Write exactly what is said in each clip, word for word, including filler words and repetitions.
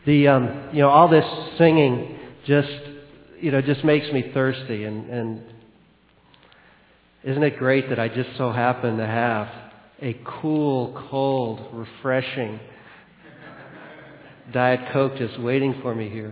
The um, you know, all this singing just you know just makes me thirsty, and, and isn't it great that I just so happen to have a cool, cold, refreshing Diet Coke just waiting for me here.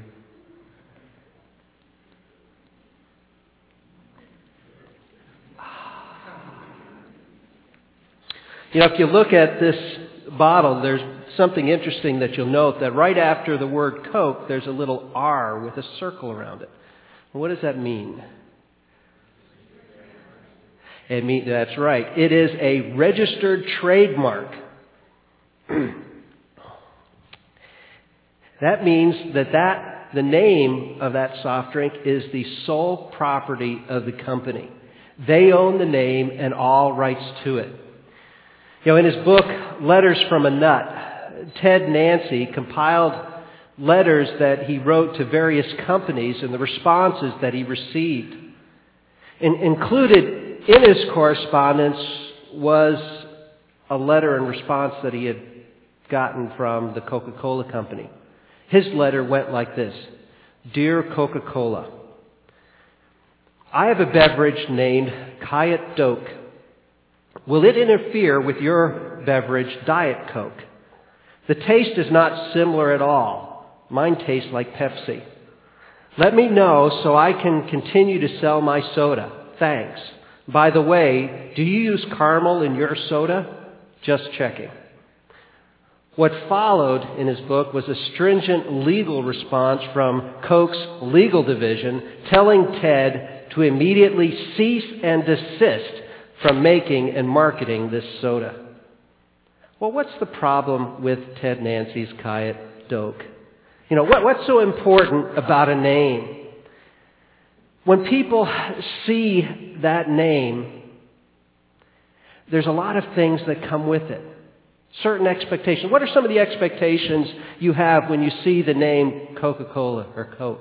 You know, if you look at this bottle, there's something interesting that you'll note, that right after the word Coke, there's a little R with a circle around it. What does that mean? It mean, that's right. It is a registered trademark. That means that, that the name of that soft drink is the sole property of the company. They own the name and all rights to it. You know, in his book, Letters from a Nut, Ted Nancy compiled letters that he wrote to various companies and the responses that he received. In, included in his correspondence was a letter in response that he had gotten from the Coca-Cola Company. His letter went like this: Dear Coca-Cola, I have a beverage named Kyat Doke. Will it interfere with your beverage, Diet Coke? The taste is not similar at all. Mine tastes like Pepsi. Let me know so I can continue to sell my soda. Thanks. By the way, do you use caramel in your soda? Just checking. What followed in his book was a stringent legal response from Coke's legal division telling Ted to immediately cease and desist from making and marketing this soda. Well, what's the problem with Ted Nancy's Kyat Doke? You know, what, what's so important about a name? When people see that name, there's a lot of things that come with it. Certain expectations. What are some of the expectations you have when you see the name Coca-Cola or Coke?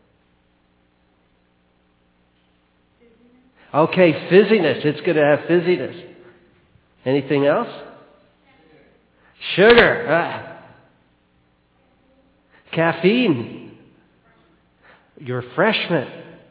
Okay, fizziness. It's going to have fizziness. Anything else? Sugar. Ah. Caffeine. Your refreshment.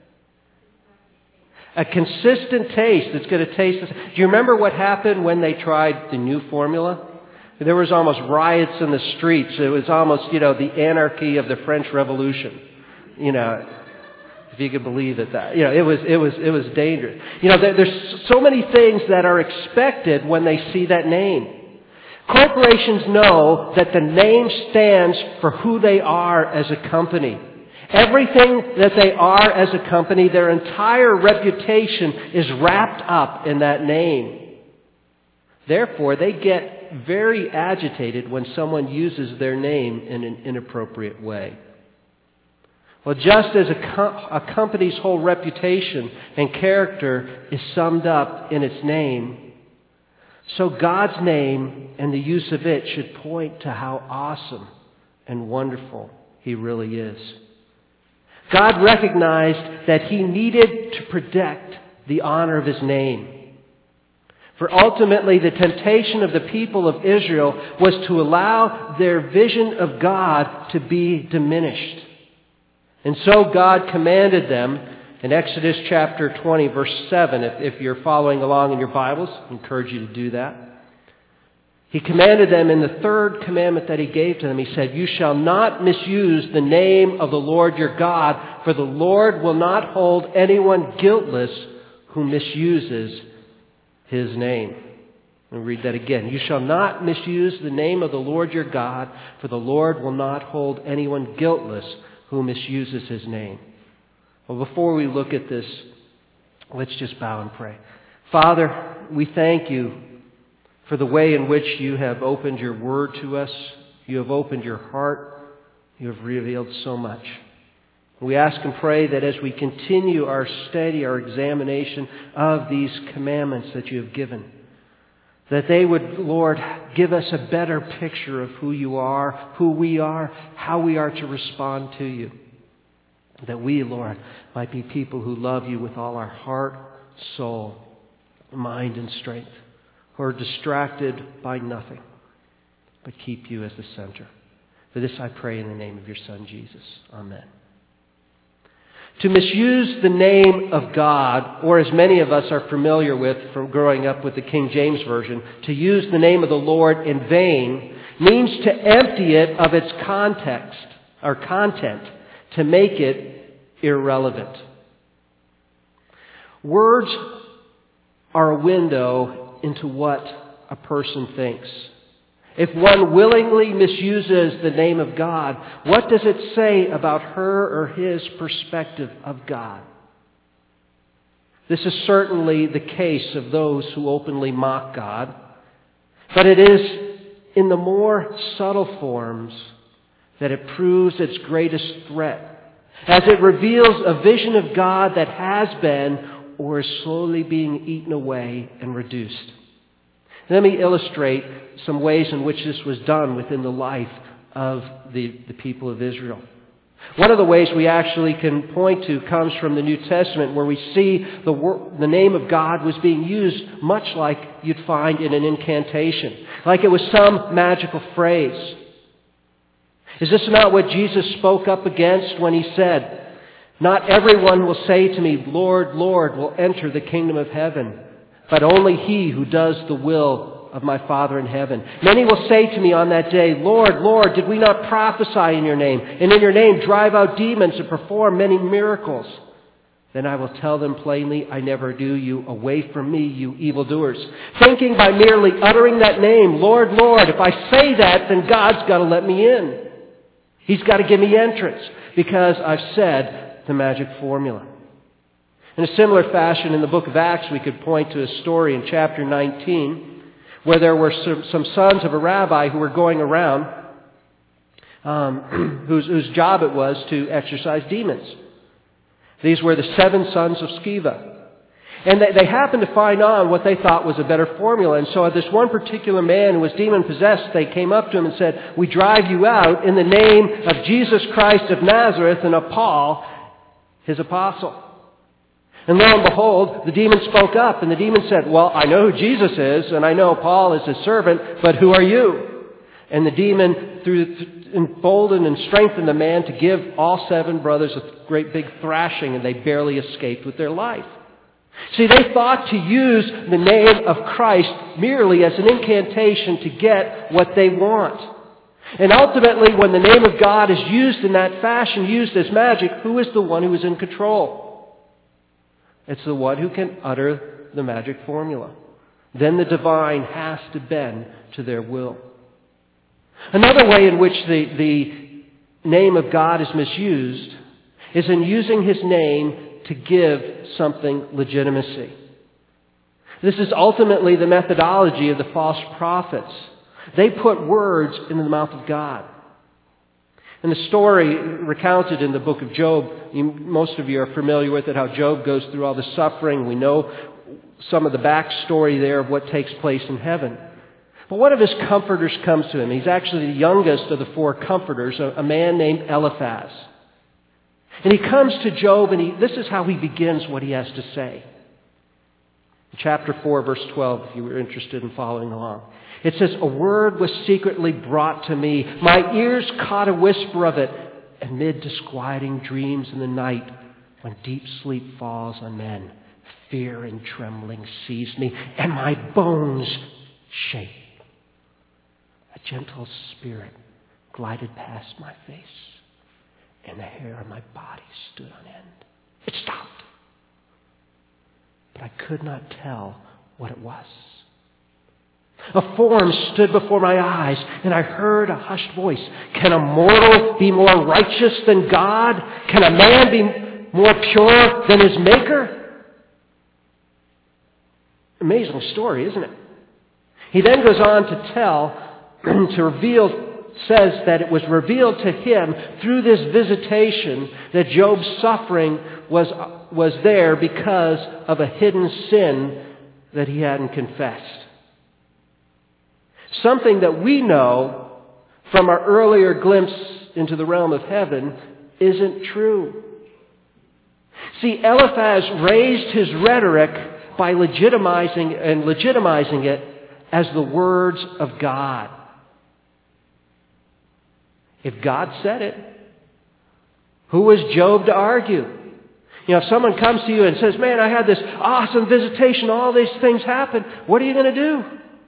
A consistent taste. It's going to taste. Do you remember what happened when they tried the new formula? There was almost riots in the streets. It was almost, you know, the anarchy of the French Revolution. You know, if you could believe it. That, you know, it was it was it was dangerous. You know, there, there's so many things that are expected when they see that name. Corporations know that the name stands for who they are as a company. Everything that they are as a company, their entire reputation is wrapped up in that name. Therefore, they get very agitated when someone uses their name in an inappropriate way. Well, just as a, com- a company's whole reputation and character is summed up in its name, so God's name and the use of it should point to how awesome and wonderful He really is. God recognized that He needed to protect the honor of His name. For ultimately, the temptation of the people of Israel was to allow their vision of God to be diminished. And so God commanded them in Exodus chapter twenty, verse seven, if, if you're following along in your Bibles, I encourage you to do that. He commanded them in the third commandment that He gave to them. He said, You shall not misuse the name of the Lord your God, for the Lord will not hold anyone guiltless who misuses His name. I'll read that again. You shall not misuse the name of the Lord your God, for the Lord will not hold anyone guiltless who misuses His name. Well, before we look at this, let's just bow and pray. Father, we thank You for the way in which You have opened Your word to us. You have opened Your heart. You have revealed so much. We ask and pray that as we continue our study, our examination of these commandments that You have given, that they would, Lord, give us a better picture of who You are, who we are, how we are to respond to You. That we, Lord, might be people who love You with all our heart, soul, mind, and strength, who are distracted by nothing, but keep You as the center. For this I pray in the name of your Son, Jesus. Amen. To misuse the name of God, or as many of us are familiar with from growing up with the King James Version, to use the name of the Lord in vain, means to empty it of its context or content, to make it irrelevant. Words are a window into what a person thinks. If one willingly misuses the name of God, what does it say about her or his perspective of God? This is certainly the case of those who openly mock God, but it is in the more subtle forms that it proves its greatest threat, as it reveals a vision of God that has been or is slowly being eaten away and reduced. Let me illustrate some ways in which this was done within the life of the, the people of Israel. One of the ways we actually can point to comes from the New Testament, where we see the, wor- the name of God was being used much like you'd find in an incantation, like it was some magical phrase. Is this not what Jesus spoke up against when he said, "Not everyone will say to me, 'Lord, Lord,' will enter the kingdom of heaven, but only he who does the will of my Father in heaven. Many will say to me on that day, 'Lord, Lord, did we not prophesy in your name, and in your name drive out demons and perform many miracles?' Then I will tell them plainly, 'I never knew you. Away from me, you evildoers.'" Thinking by merely uttering that name, "Lord, Lord," if I say that, then God's got to let me in. He's got to give me entrance because I've said the magic formula. In a similar fashion, in the book of Acts, we could point to a story in chapter nineteen where there were some, some sons of a rabbi who were going around um, whose, whose job it was to exorcise demons. These were the seven sons of Sceva. And they, they happened to find on what they thought was a better formula. And so this one particular man who was demon-possessed, they came up to him and said, "We drive you out in the name of Jesus Christ of Nazareth and of Paul, his apostle." And lo and behold, the demon spoke up, and the demon said, "Well, I know who Jesus is, and I know Paul is his servant, but who are you?" And the demon, through emboldened and strengthened the man to give all seven brothers a great big thrashing, and they barely escaped with their life. See, they thought to use the name of Christ merely as an incantation to get what they want. And ultimately, when the name of God is used in that fashion, used as magic, who is the one who is in control? It's the one who can utter the magic formula. Then the divine has to bend to their will. Another way in which the, the name of God is misused is in using his name to give something legitimacy. This is ultimately the methodology of the false prophets. They put words in the mouth of God. And the story recounted in the book of Job, you, most of you are familiar with it, how Job goes through all the suffering. We know some of the backstory there of what takes place in heaven. But one of his comforters comes to him. He's actually the youngest of the four comforters, a, a man named Eliphaz. And he comes to Job, and he, this is how he begins what he has to say. Chapter four, verse twelve, if you were interested in following along. It says, "A word was secretly brought to me. My ears caught a whisper of it amid disquieting dreams in the night. When deep sleep falls on men, fear and trembling seized me, and my bones shake. A gentle spirit glided past my face, and the hair on my body stood on end." It stopped. But I could not tell what it was. A form stood before my eyes, and I heard a hushed voice. "Can a mortal be more righteous than God? Can a man be more pure than his Maker?" Amazing story, isn't it? He then goes on to tell, to reveal, says that it was revealed to him through this visitation that Job's suffering was, was there because of a hidden sin that he hadn't confessed. Something that we know from our earlier glimpse into the realm of heaven isn't true. See, Eliphaz raised his rhetoric by legitimizing and legitimizing it as the words of God. If God said it, who was Job to argue? You know, if someone comes to you and says, man, I had this awesome visitation, all these things happen, what are you going to do?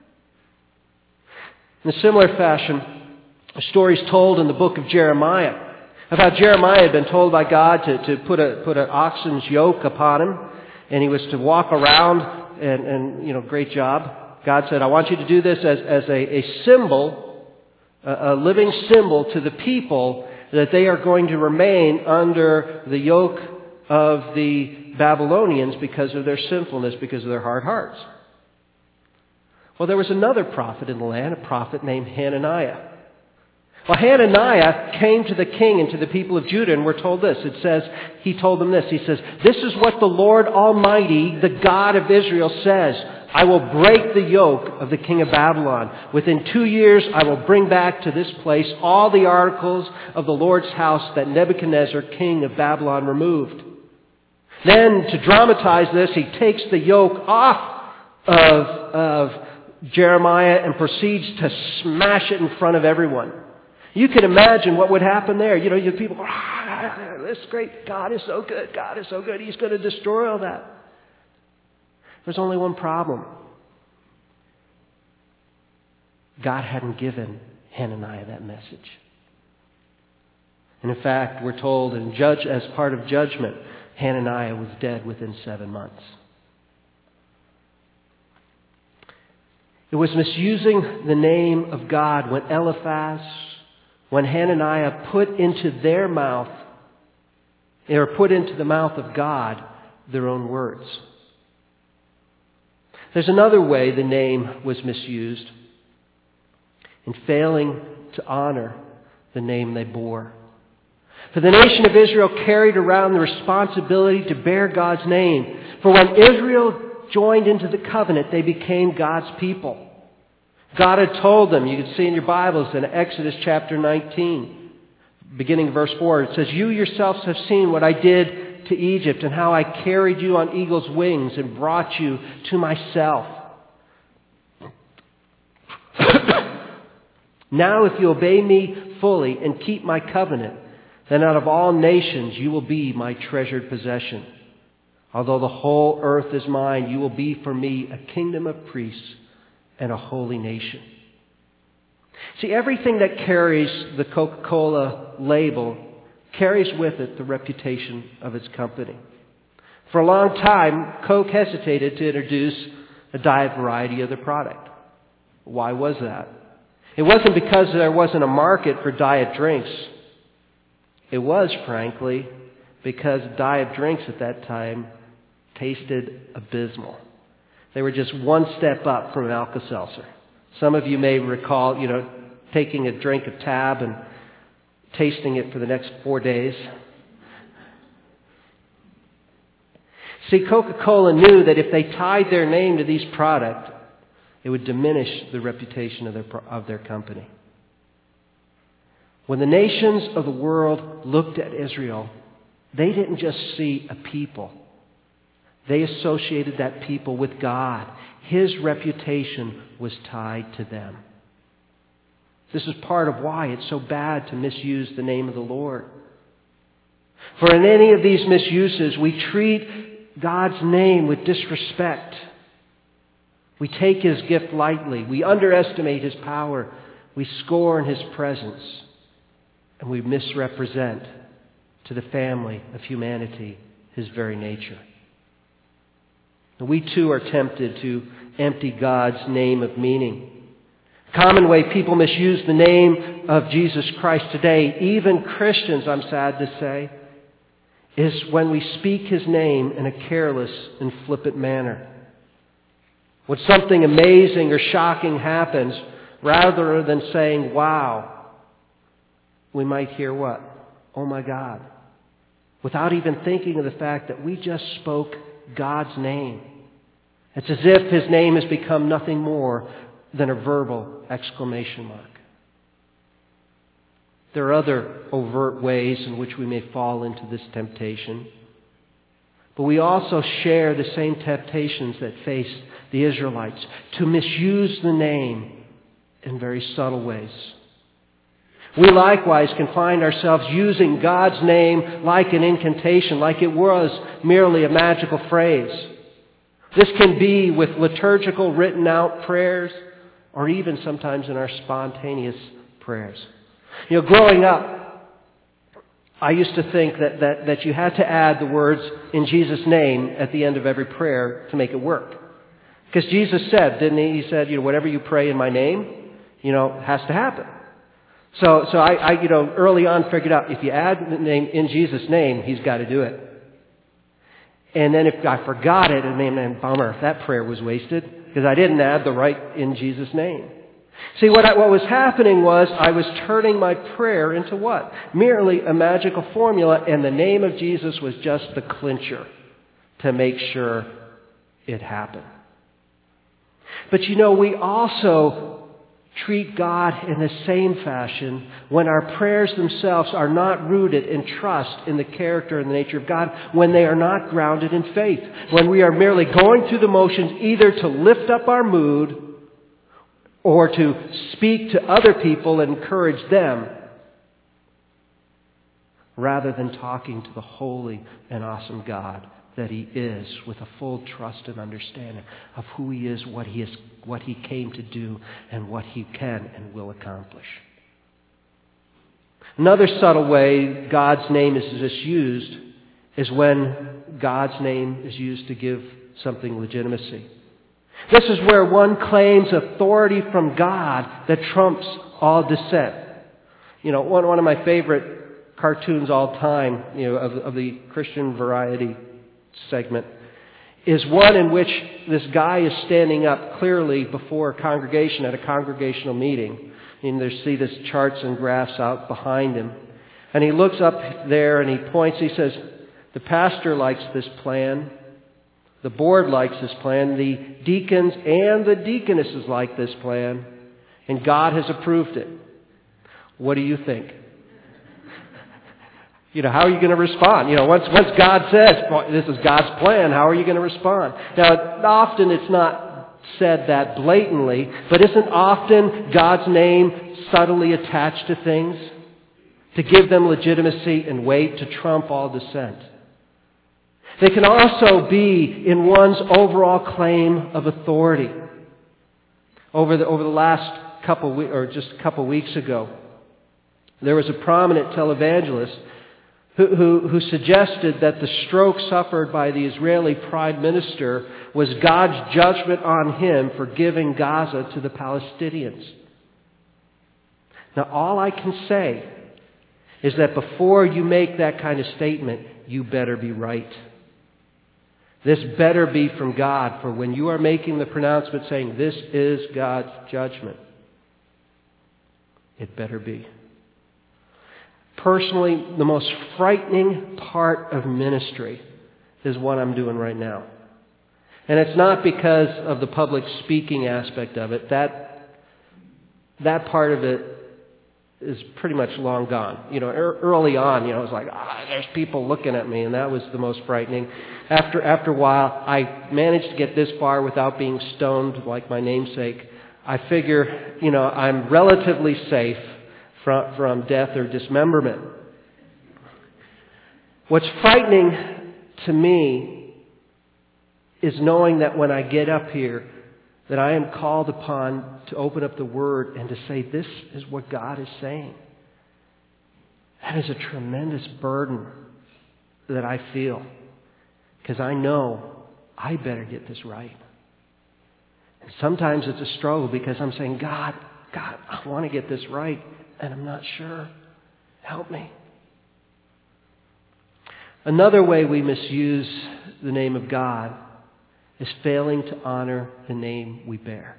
In a similar fashion, a story is told in the book of Jeremiah of how Jeremiah had been told by God to, to put a put an oxen's yoke upon him, and he was to walk around, and, and you know, great job. God said, I want you to do this as, as a, a symbol, a, a living symbol to the people that they are going to remain under the yoke of the Babylonians because of their sinfulness, because of their hard hearts. Well, there was another prophet in the land, a prophet named Hananiah. Well, Hananiah came to the king and to the people of Judah, and we're told this. It says, he told them this. He says, this is what the Lord Almighty, the God of Israel, says. I will break the yoke of the king of Babylon. Within two years, I will bring back to this place all the articles of the Lord's house that Nebuchadnezzar, king of Babylon, removed. Then, to dramatize this, he takes the yoke off of, of Jeremiah and proceeds to smash it in front of everyone. You can imagine what would happen there. You know, you people go, ah, this is great. God is so good. God is so good. He's going to destroy all that. There's only one problem. God hadn't given Hananiah that message. And in fact, we're told in judge, as part of judgment, Hananiah was dead within seven months. It was misusing the name of God when Eliphaz, when Hananiah put into their mouth, or put into the mouth of God, their own words. There's another way the name was misused, in failing to honor the name they bore. For the nation of Israel carried around the responsibility to bear God's name. For when Israel joined into the covenant, they became God's people. God had told them, you can see in your Bibles in Exodus chapter nineteen, beginning verse four, it says, you yourselves have seen what I did to Egypt and how I carried you on eagle's wings and brought you to myself. Now if you obey me fully and keep my covenant, then out of all nations you will be my treasured possession. Although the whole earth is mine, you will be for me a kingdom of priests and a holy nation. See, everything that carries the Coca-Cola label carries with it the reputation of its company. For a long time, Coke hesitated to introduce a diet variety of the product. Why was that? It wasn't because there wasn't a market for diet drinks. It was, frankly, because diet drinks at that time tasted abysmal. They were just one step up from Alka-Seltzer. Some of you may recall, you know, taking a drink of Tab and tasting it for the next four days. See, Coca-Cola knew that if they tied their name to these products, it would diminish the reputation of their, of their company. When the nations of the world looked at Israel, they didn't just see a people. They associated that people with God. His reputation was tied to them. This is part of why it's so bad to misuse the name of the Lord. For in any of these misuses, we treat God's name with disrespect. We take His gift lightly. We underestimate His power. We scorn His presence. And we misrepresent to the family of humanity His very nature. And we too are tempted to empty God's name of meaning. A common way people misuse the name of Jesus Christ today, even Christians, I'm sad to say, is when we speak His name in a careless and flippant manner. When something amazing or shocking happens, rather than saying, wow, we might hear what? Oh my God. Without even thinking of the fact that we just spoke God's name. It's as if His name has become nothing more than a verbal exclamation mark. There are other overt ways in which we may fall into this temptation. But we also share the same temptations that faced the Israelites, to misuse the name in very subtle ways. We likewise can find ourselves using God's name like an incantation, like it was merely a magical phrase. This can be with liturgical written out prayers, or even sometimes in our spontaneous prayers. You know, growing up, I used to think that, that, that you had to add the words "in Jesus' name" at the end of every prayer to make it work. Because Jesus said, didn't he? He said, you know, whatever you pray in my name, you know, has to happen. So, so I, I, you know, early on figured out if you add the name "in Jesus' name," he's got to do it. And then if I forgot it, and man, man, bummer, that prayer was wasted because I didn't add the right "in Jesus' name." See, what I, what was happening was I was turning my prayer into what? Merely a magical formula, and the name of Jesus was just the clincher to make sure it happened. But you know, we also treat God in the same fashion when our prayers themselves are not rooted in trust in the character and the nature of God, when they are not grounded in faith, when we are merely going through the motions either to lift up our mood or to speak to other people and encourage them, rather than talking to the holy and awesome God that He is, with a full trust and understanding of who He is, what He is, what He came to do, and what He can and will accomplish. Another subtle way God's name is misused is when God's name is used to give something legitimacy. This is where one claims authority from God that trumps all dissent. You know, one, one of my favorite cartoons all time, you know, of, of the Christian variety segment, is one in which this guy is standing up clearly before a congregation at a congregational meeting. And you see this charts and graphs out behind him. And he looks up there and he points, he says, the pastor likes this plan. The board likes this plan. The deacons and the deaconesses like this plan. And God has approved it. What do you think? You know, how are you going to respond? You know, once once God says, this is God's plan, how are you going to respond? Now, often it's not said that blatantly, but isn't often God's name subtly attached to things to give them legitimacy and weight, to trump all dissent? They can also be in one's overall claim of authority. Over the over the last couple we- or just a couple weeks ago, there was a prominent televangelist Who, who, who suggested that the stroke suffered by the Israeli Prime Minister was God's judgment on him for giving Gaza to the Palestinians. Now, all I can say is that before you make that kind of statement, you better be right. This better be from God, for when you are making the pronouncement saying this is God's judgment, it better be. Personally, the most frightening part of ministry is what I'm doing right now. And it's not because of the public speaking aspect of it. That, that part of it is pretty much long gone. You know, early on, you know, it was like, ah, there's people looking at me, and that was the most frightening. After, after a while, I managed to get this far without being stoned like my namesake. I figure, you know, I'm relatively safe From, from death or dismemberment. What's frightening to me is knowing that when I get up here, that I am called upon to open up the Word and to say, this is what God is saying. That is a tremendous burden that I feel, because I know I better get this right. And sometimes it's a struggle because I'm saying, God, God, I want to get this right. And I'm not sure. Help me. Another way we misuse the name of God is failing to honor the name we bear.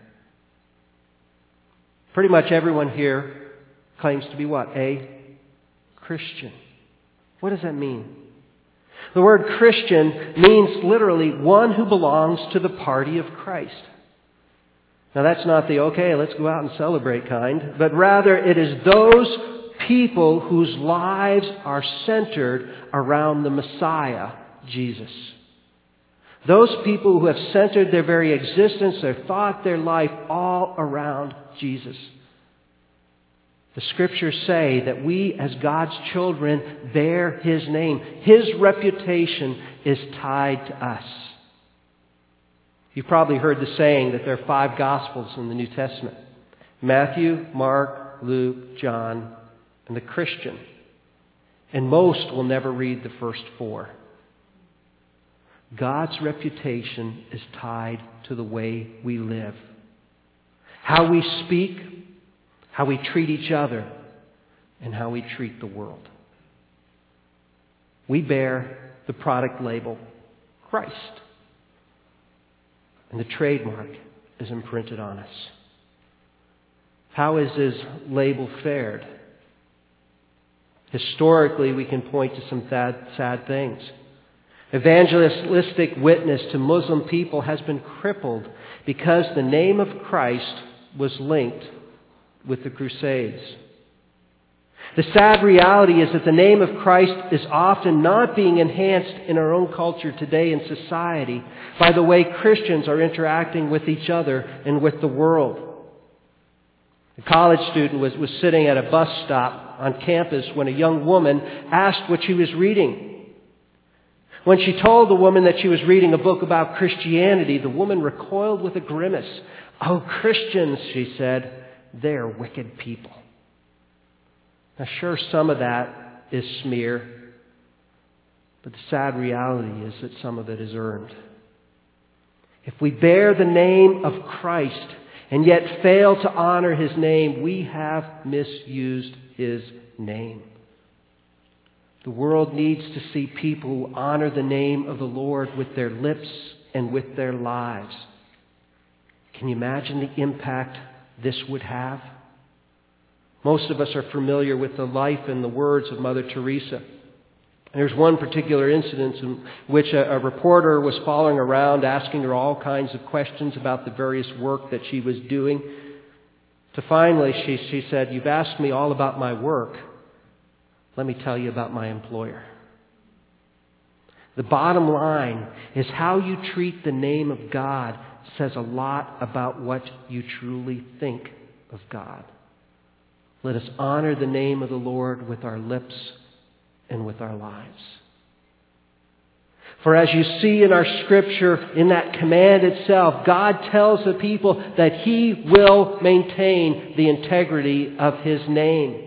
Pretty much everyone here claims to be what? A Christian. What does that mean? The word Christian means literally one who belongs to the party of Christ. Now that's not the, okay, let's go out and celebrate kind, but rather it is those people whose lives are centered around the Messiah, Jesus. Those people who have centered their very existence, their thought, their life all around Jesus. The Scriptures say that we, as God's children, bear His name. His reputation is tied to us. You've probably heard the saying that there are five Gospels in the New Testament: Matthew, Mark, Luke, John, and the Christian. And most will never read the first four. God's reputation is tied to the way we live. How we speak, how we treat each other, and how we treat the world. We bear the product label, Christ. And the trademark is imprinted on us. How is His label fared? Historically, we can point to some sad, sad things. Evangelistic witness to Muslim people has been crippled because the name of Christ was linked with the Crusades. The sad reality is that the name of Christ is often not being enhanced in our own culture today in society by the way Christians are interacting with each other and with the world. A college student was, was sitting at a bus stop on campus when a young woman asked what she was reading. When she told the woman that she was reading a book about Christianity, the woman recoiled with a grimace. "Oh, Christians," she said, "they're wicked people." Now, sure, some of that is smear, but the sad reality is that some of it is earned. If we bear the name of Christ and yet fail to honor His name, we have misused His name. The world needs to see people who honor the name of the Lord with their lips and with their lives. Can you imagine the impact this would have? Most of us are familiar with the life and the words of Mother Teresa. There's one particular incident in which a, a reporter was following around asking her all kinds of questions about the various work that she was doing. To finally, she, she said, "You've asked me all about my work. Let me tell you about my employer." The bottom line is how you treat the name of God says a lot about what you truly think of God. Let us honor the name of the Lord with our lips and with our lives. For as you see in our Scripture, in that command itself, God tells the people that He will maintain the integrity of His name.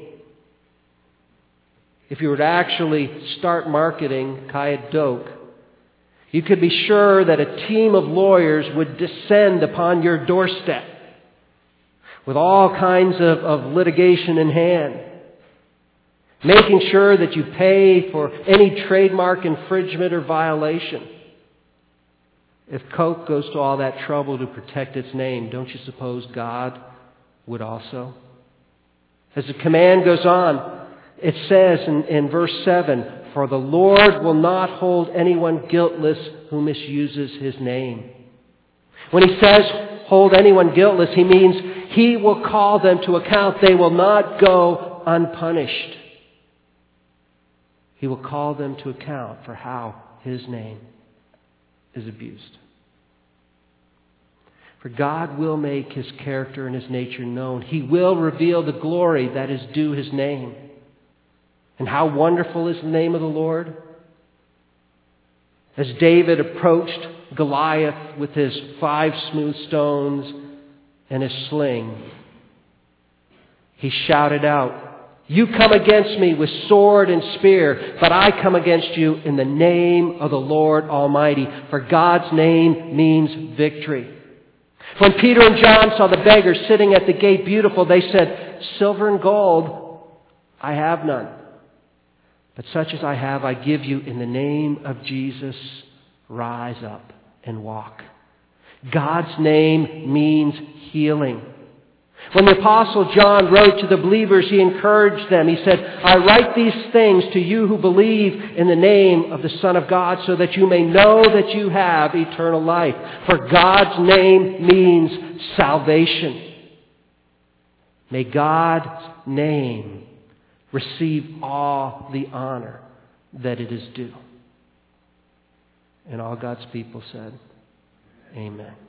If you were to actually start marketing Kayet Doak, you could be sure that a team of lawyers would descend upon your doorstep with all kinds of, of litigation in hand, making sure that you pay for any trademark infringement or violation. If Coke goes to all that trouble to protect its name, don't you suppose God would also? As the command goes on, it says in, in verse seven, "For the Lord will not hold anyone guiltless who misuses His name." When He says hold anyone guiltless, He means He will call them to account. They will not go unpunished. He will call them to account for how His name is abused. For God will make His character and His nature known. He will reveal the glory that is due His name. And how wonderful is the name of the Lord? As David approached Goliath with his five smooth stones and his sling, he shouted out, "You come against me with sword and spear, but I come against you in the name of the Lord Almighty." For God's name means victory. When Peter and John saw the beggar sitting at the gate beautiful, they said, "Silver and gold I have none, but such as I have I give you. In the name of Jesus, rise up and walk." God's name means healing. When the Apostle John wrote to the believers, he encouraged them. He said, "I write these things to you who believe in the name of the Son of God, so that you may know that you have eternal life." For God's name means salvation. May God's name receive all the honor that it is due. And all God's people said, Amen.